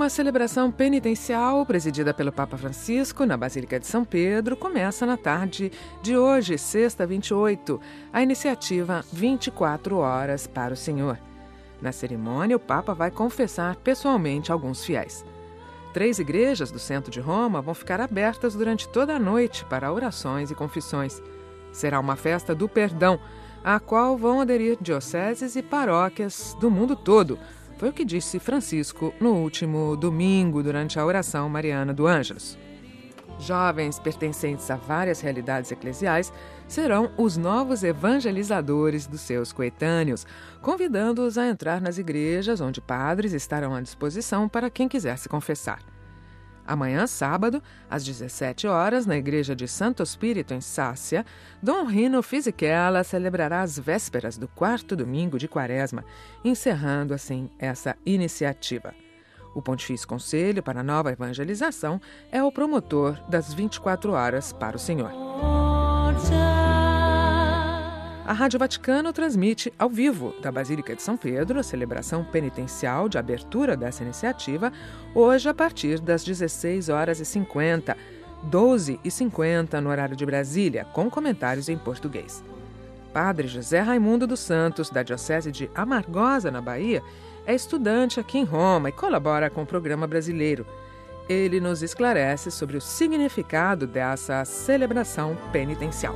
A celebração penitencial, presidida pelo Papa Francisco na Basílica de São Pedro, começa na tarde de hoje, sexta 28, a iniciativa 24 Horas para o Senhor. Na cerimônia, o Papa vai confessar pessoalmente alguns fiéis. 3 igrejas do centro de Roma vão ficar abertas durante toda a noite para orações e confissões. Será uma festa do perdão, à qual vão aderir dioceses e paróquias do mundo todo. Foi o que disse Francisco no último domingo, durante a oração mariana do Ângelus. Jovens pertencentes a várias realidades eclesiais serão os novos evangelizadores dos seus coetâneos, convidando-os a entrar nas igrejas, onde padres estarão à disposição para quem quiser se confessar. Amanhã, sábado, às 17 horas, na igreja de Santo Spirito, em Sácia, Dom Rino Fisichella celebrará as vésperas do 4º domingo de Quaresma, encerrando assim essa iniciativa. O Pontifício Conselho para a Nova Evangelização é o promotor das 24 Horas para o Senhor. A Rádio Vaticano transmite ao vivo da Basílica de São Pedro a celebração penitencial de abertura dessa iniciativa, hoje a partir das 16h50, 12h50 no horário de Brasília, com comentários em português. Padre José Raimundo dos Santos, da Diocese de Amargosa, na Bahia, é estudante aqui em Roma e colabora com o programa brasileiro. Ele nos esclarece sobre o significado dessa celebração penitencial.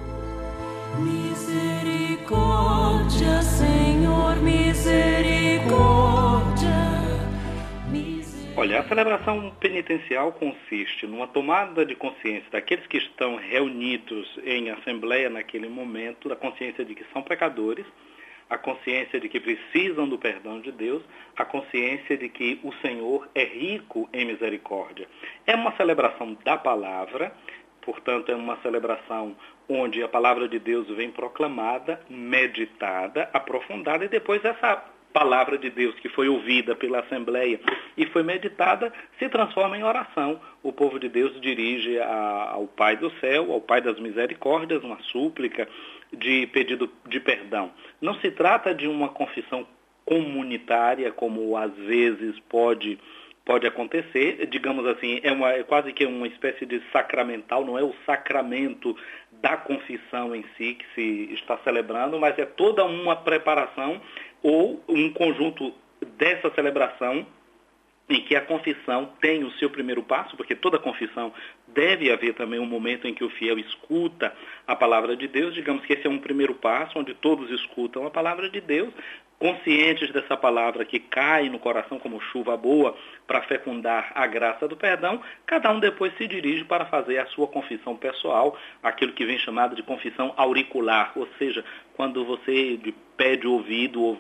Misericórdia, Senhor, misericórdia. Olha, a celebração penitencial consiste numa tomada de consciência daqueles que estão reunidos em assembleia naquele momento, da consciência de que são pecadores, a consciência de que precisam do perdão de Deus, a consciência de que o Senhor é rico em misericórdia. É uma celebração da palavra, portanto, é uma celebração onde a palavra de Deus vem proclamada, meditada, aprofundada, e depois essa palavra de Deus que foi ouvida pela Assembleia e foi meditada se transforma em oração. O povo de Deus dirige ao Pai do céu, ao Pai das misericórdias, uma súplica de pedido de perdão. Não se trata de uma confissão comunitária, como às vezes pode acontecer, digamos assim, é quase que uma espécie de sacramental, não é o sacramento da confissão em si que se está celebrando, mas é toda uma preparação ou um conjunto dessa celebração em que a confissão tem o seu primeiro passo, porque toda confissão deve haver também um momento em que o fiel escuta a palavra de Deus. Digamos que esse é um primeiro passo, onde todos escutam a palavra de Deus, conscientes dessa palavra que cai no coração como chuva boa para fecundar a graça do perdão, cada um depois se dirige para fazer a sua confissão pessoal, aquilo que vem chamado de confissão auricular, ou seja, quando você pede ouvido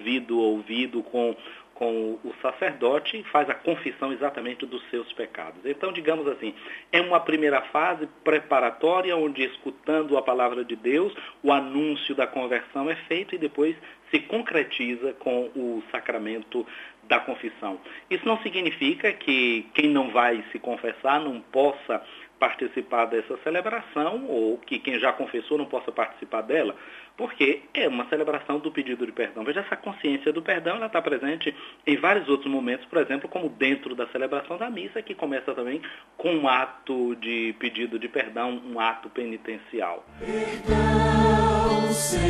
com o sacerdote, faz a confissão exatamente dos seus pecados. Então, digamos assim, é uma primeira fase preparatória, onde, escutando a palavra de Deus, o anúncio da conversão é feito e depois se concretiza com o sacramento da confissão. Isso não significa que quem não vai se confessar não possa participar dessa celebração, ou que quem já confessou não possa participar dela, porque é uma celebração do pedido de perdão. Veja, essa consciência do perdão, ela está presente em vários outros momentos, por exemplo, como dentro da celebração da missa, que começa também com um ato de pedido de perdão, um ato penitencial. Perdão,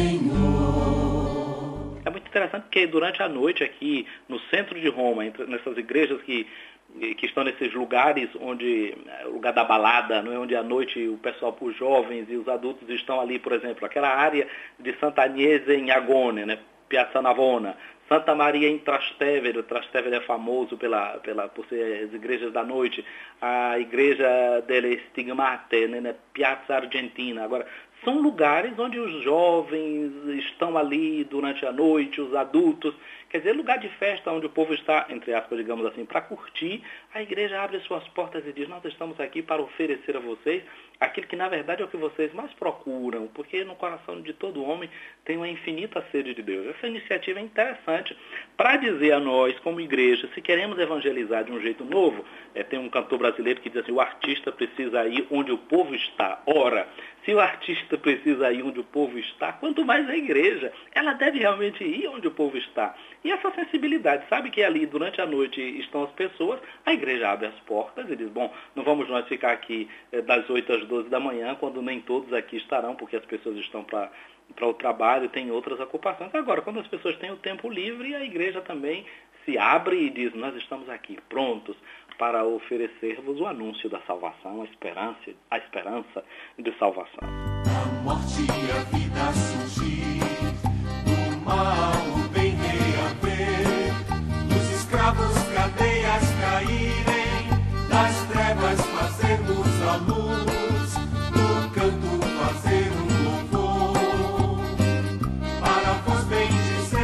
Senhor. É muito interessante porque durante a noite aqui no centro de Roma, nessas igrejas que estão nesses lugares onde, o lugar da balada, não é, onde à noite o pessoal, os jovens e os adultos estão ali, por exemplo, aquela área de Santa Agnese em Agone, né, Piazza Navona, Santa Maria em Trastevere. Trastevere é famoso por ser as igrejas da noite, a igreja delle Stigmate, né, Piazza Argentina. Agora, são lugares onde os jovens estão ali durante a noite, os adultos, quer dizer, lugar de festa onde o povo está, entre aspas, digamos assim, para curtir. A igreja abre suas portas e diz: nós estamos aqui para oferecer a vocês aquilo que na verdade é o que vocês mais procuram, porque no coração de todo homem tem uma infinita sede de Deus. Essa iniciativa é interessante para dizer a nós, como igreja, se queremos evangelizar de um jeito novo. Tem um cantor brasileiro que diz assim: o artista precisa ir onde o povo está. Ora, se o artista precisa ir onde o povo está, quanto mais a igreja, ela deve realmente ir onde o povo está. E essa sensibilidade, sabe que ali durante a noite estão as pessoas, a igreja abre as portas e diz: bom, não vamos nós ficar aqui das 8 às 12 da manhã, quando nem todos aqui estarão, porque as pessoas estão para o trabalho, tem outras ocupações. Agora, quando as pessoas têm o tempo livre, a igreja também se abre e diz: nós estamos aqui prontos para oferecer-vos o anúncio da salvação, a esperança de salvação. A morte e a vida surgir, do mal o bem reaver, dos escravos cadeias caírem, das trevas fazermos a luz, do canto fazer um louvor, para vos bendizer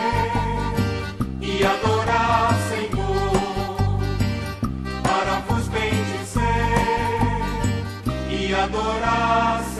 e adorar, Senhor, para vos bendizer e adorar, Senhor.